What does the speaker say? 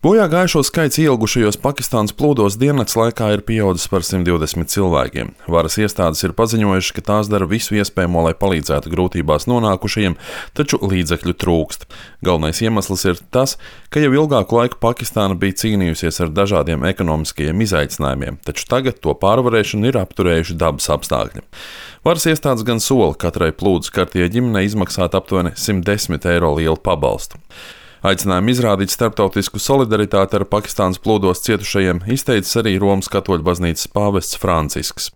Bojā gājušo skaits ielgušajos Pakistānas plūdos diennakts laikā ir pieaudzis par 120 cilvēkiem. Varas iestādes ir paziņojušas, ka tās dara visu iespējamo, lai palīdzētu grūtībās nonākušajiem, taču līdzekļu trūkst. Galvenais iemesls ir tas, ka jau ilgāku laiku Pakistāna bija cīnījusies ar dažādiem ekonomiskajiem izaicinājumiem, taču tagad to pārvarēšanu ir apturējuši dabas apstākļi. Varas iestādes gan sola katrai plūdu skartajai ģimenei izmaksāt aptuveni 110 eiro lielu pabalstu. Aicinājumu izrādīt starptautisku solidaritāti ar Pakistānas plūdos cietušajiem izteicis arī Romas katoļu baznīcas pāvests Francisks.